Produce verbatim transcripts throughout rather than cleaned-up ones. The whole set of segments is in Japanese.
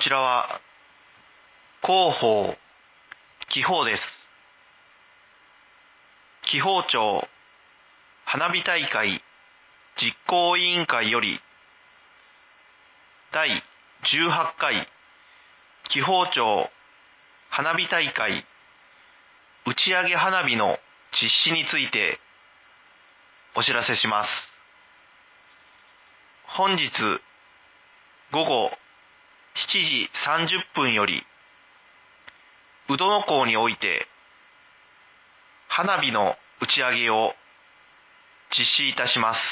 ちらは広報紀宝です。紀宝町花火大会実行委員会よりだいじゅうはちかい紀宝町花火大会打ち上げ花火の実施についてお知らせします。本日午後しちじさんじゅっぷんより宇土野港において花火の打ち上げを実施いたします。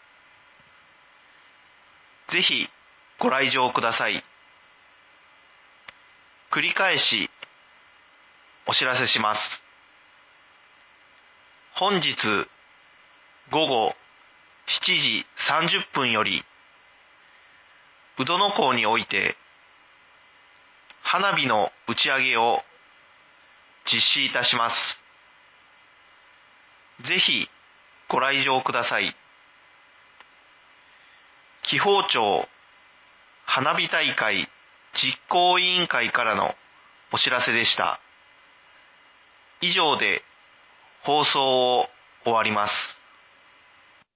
ぜひご来場ください。繰り返しお知らせします。本日午後しちじさんじゅっぷんより宇土野港において花火の打ち上げを実施いたします。ぜひご来場ください。紀宝町花火大会実行委員会からのお知らせでした。以上で放送を終わります。